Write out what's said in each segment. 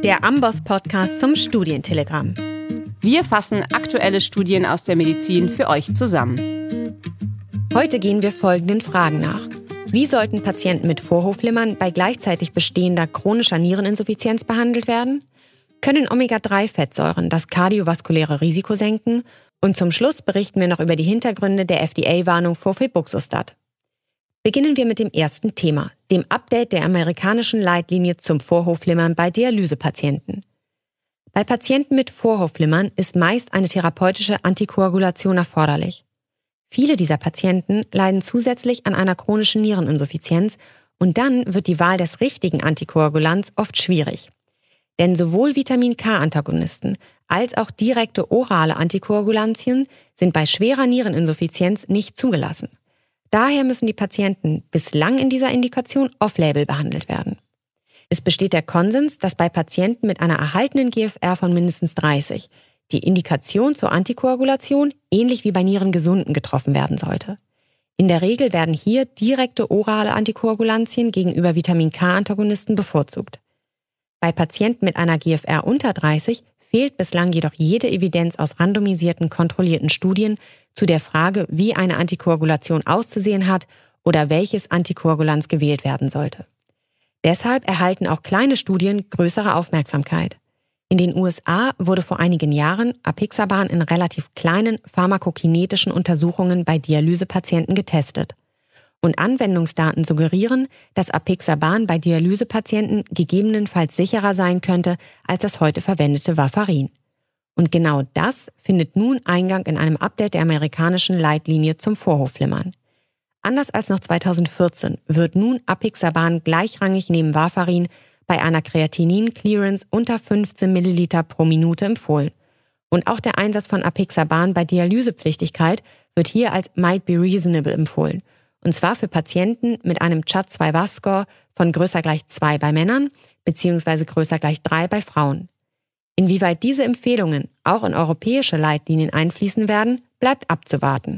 der Amboss-Podcast zum Studientelegramm. Wir fassen aktuelle Studien aus der Medizin für euch zusammen. Heute gehen wir folgenden Fragen nach. Wie sollten Patienten mit Vorhofflimmern bei gleichzeitig bestehender chronischer Niereninsuffizienz behandelt werden? Können Omega-3-Fettsäuren das kardiovaskuläre Risiko senken? Und zum Schluss berichten wir noch über die Hintergründe der FDA-Warnung vor Febuxostat. Beginnen wir mit dem ersten Thema, dem Update der amerikanischen Leitlinie zum Vorhofflimmern bei Dialysepatienten. Bei Patienten mit Vorhofflimmern ist meist eine therapeutische Antikoagulation erforderlich. Viele dieser Patienten leiden zusätzlich an einer chronischen Niereninsuffizienz und dann wird die Wahl des richtigen Antikoagulants oft schwierig. Denn sowohl Vitamin-K-Antagonisten als auch direkte orale Antikoagulantien sind bei schwerer Niereninsuffizienz nicht zugelassen. Daher müssen die Patienten bislang in dieser Indikation off-label behandelt werden. Es besteht der Konsens, dass bei Patienten mit einer erhaltenen GFR von mindestens 30 die Indikation zur Antikoagulation ähnlich wie bei Nierengesunden getroffen werden sollte. In der Regel werden hier direkte orale Antikoagulantien gegenüber Vitamin-K-Antagonisten bevorzugt. Bei Patienten mit einer GFR unter 30 fehlt bislang jedoch jede Evidenz aus randomisierten, kontrollierten Studien zu der Frage, wie eine Antikoagulation auszusehen hat oder welches Antikoagulans gewählt werden sollte. Deshalb erhalten auch kleine Studien größere Aufmerksamkeit. In den USA wurde vor einigen Jahren Apixaban in relativ kleinen pharmakokinetischen Untersuchungen bei Dialysepatienten getestet. Und Anwendungsdaten suggerieren, dass Apixaban bei Dialysepatienten gegebenenfalls sicherer sein könnte als das heute verwendete Warfarin. Und genau das findet nun Eingang in einem Update der amerikanischen Leitlinie zum Vorhofflimmern. Anders als noch 2014 wird nun Apixaban gleichrangig neben Warfarin bei einer Kreatinin-Clearance unter 15 Milliliter pro Minute empfohlen. Und auch der Einsatz von Apixaban bei Dialysepflichtigkeit wird hier als might be reasonable empfohlen. Und zwar für Patienten mit einem CHA2-VAS-Score von größer gleich 2 bei Männern bzw. größer gleich 3 bei Frauen. Inwieweit diese Empfehlungen auch in europäische Leitlinien einfließen werden, bleibt abzuwarten.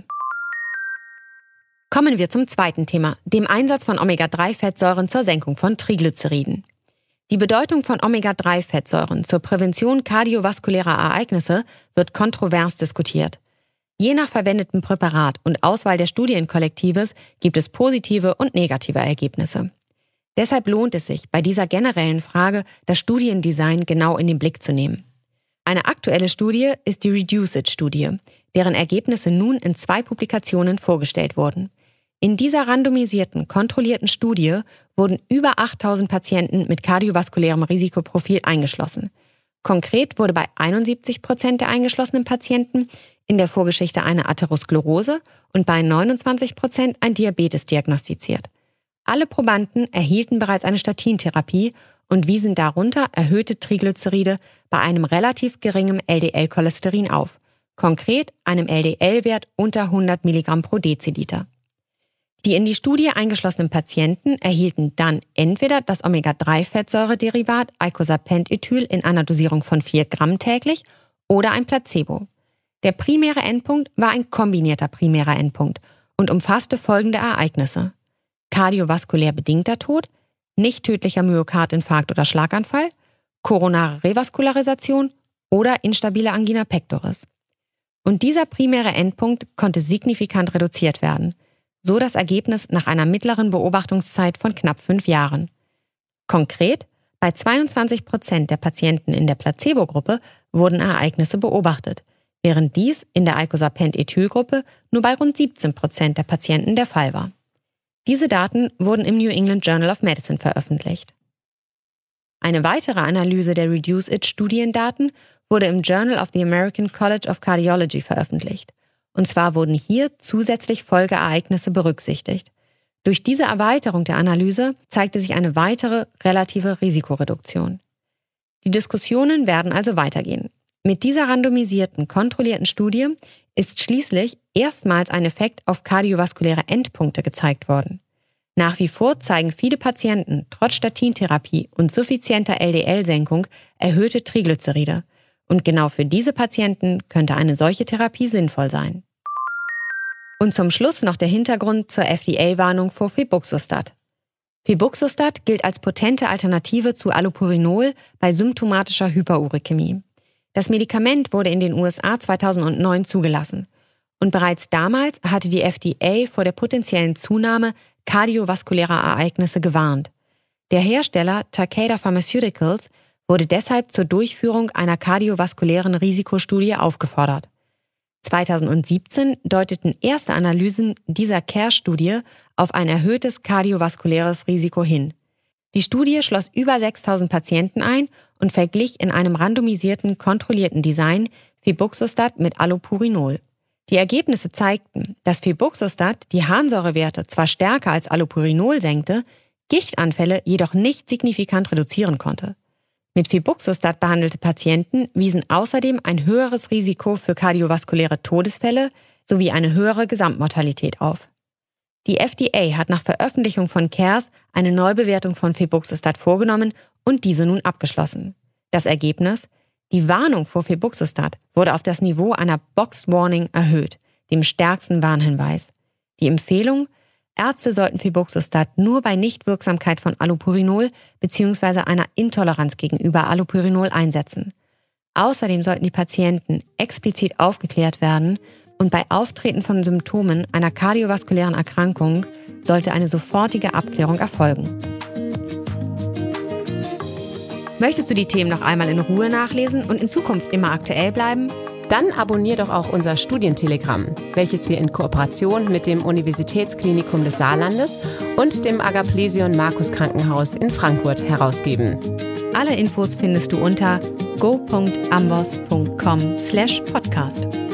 Kommen wir zum zweiten Thema, dem Einsatz von Omega-3-Fettsäuren zur Senkung von Triglyceriden. Die Bedeutung von Omega-3-Fettsäuren zur Prävention kardiovaskulärer Ereignisse wird kontrovers diskutiert. Je nach verwendetem Präparat und Auswahl des Studienkollektives gibt es positive und negative Ergebnisse. Deshalb lohnt es sich, bei dieser generellen Frage das Studiendesign genau in den Blick zu nehmen. Eine aktuelle Studie ist die REDUCE-IT-Studie, deren Ergebnisse nun in 2 Publikationen vorgestellt wurden. In dieser randomisierten, kontrollierten Studie wurden über 8.000 Patienten mit kardiovaskulärem Risikoprofil eingeschlossen. Konkret wurde bei 71% der eingeschlossenen Patienten in der Vorgeschichte eine Atherosklerose und bei 29% ein Diabetes diagnostiziert. Alle Probanden erhielten bereits eine Statintherapie und wiesen darunter erhöhte Triglyceride bei einem relativ geringen LDL-Cholesterin auf, konkret einem LDL-Wert unter 100 Milligramm pro Deziliter. Die in die Studie eingeschlossenen Patienten erhielten dann entweder das Omega-3-Fettsäurederivat Icosapent-Ethyl in einer Dosierung von 4 Gramm täglich oder ein Placebo. Der primäre Endpunkt war ein kombinierter primärer Endpunkt und umfasste folgende Ereignisse: kardiovaskulär bedingter Tod, nicht tödlicher Myokardinfarkt oder Schlaganfall, koronare Revaskularisation oder instabile Angina pectoris. Und dieser primäre Endpunkt konnte signifikant reduziert werden, so das Ergebnis nach einer mittleren Beobachtungszeit von knapp 5 Jahren. Konkret, bei 22% der Patienten in der Placebo-Gruppe wurden Ereignisse beobachtet, während dies in der Icosapent-Ethyl-Gruppe nur bei rund 17% der Patienten der Fall war. Diese Daten wurden im New England Journal of Medicine veröffentlicht. Eine weitere Analyse der REDUCE-IT-Studiendaten wurde im Journal of the American College of Cardiology veröffentlicht. Und zwar wurden hier zusätzlich Folgeereignisse berücksichtigt. Durch diese Erweiterung der Analyse zeigte sich eine weitere relative Risikoreduktion. Die Diskussionen werden also weitergehen. Mit dieser randomisierten, kontrollierten Studie ist schließlich erstmals ein Effekt auf kardiovaskuläre Endpunkte gezeigt worden. Nach wie vor zeigen viele Patienten trotz Statintherapie und suffizienter LDL-Senkung erhöhte Triglyceride. Und genau für diese Patienten könnte eine solche Therapie sinnvoll sein. Und zum Schluss noch der Hintergrund zur FDA-Warnung vor Febuxostat. Febuxostat gilt als potente Alternative zu Allopurinol bei symptomatischer Hyperuricämie. Das Medikament wurde in den USA 2009 zugelassen. Und bereits damals hatte die FDA vor der potenziellen Zunahme kardiovaskulärer Ereignisse gewarnt. Der Hersteller Takeda Pharmaceuticals wurde deshalb zur Durchführung einer kardiovaskulären Risikostudie aufgefordert. 2017 deuteten erste Analysen dieser CARE-Studie auf ein erhöhtes kardiovaskuläres Risiko hin. Die Studie schloss über 6.000 Patienten ein und verglich in einem randomisierten, kontrollierten Design Febuxostat mit Allopurinol. Die Ergebnisse zeigten, dass Febuxostat die Harnsäurewerte zwar stärker als Allopurinol senkte, Gichtanfälle jedoch nicht signifikant reduzieren konnte. Mit Febuxostat behandelte Patienten wiesen außerdem ein höheres Risiko für kardiovaskuläre Todesfälle sowie eine höhere Gesamtmortalität auf. Die FDA hat nach Veröffentlichung von CARES eine Neubewertung von Febuxostat vorgenommen und diese nun abgeschlossen. Das Ergebnis? Die Warnung vor Febuxostat wurde auf das Niveau einer Boxed Warning erhöht, dem stärksten Warnhinweis. Die Empfehlung? Ärzte sollten Febuxostat nur bei Nichtwirksamkeit von Allopurinol bzw. einer Intoleranz gegenüber Allopurinol einsetzen. Außerdem sollten die Patienten explizit aufgeklärt werden und bei Auftreten von Symptomen einer kardiovaskulären Erkrankung sollte eine sofortige Abklärung erfolgen. Möchtest du die Themen noch einmal in Ruhe nachlesen und in Zukunft immer aktuell bleiben? Dann abonnier doch auch unser Studientelegramm, welches wir in Kooperation mit dem Universitätsklinikum des Saarlandes und dem Agaplesion Markus Krankenhaus in Frankfurt herausgeben. Alle Infos findest du unter go.ambos.com/podcast.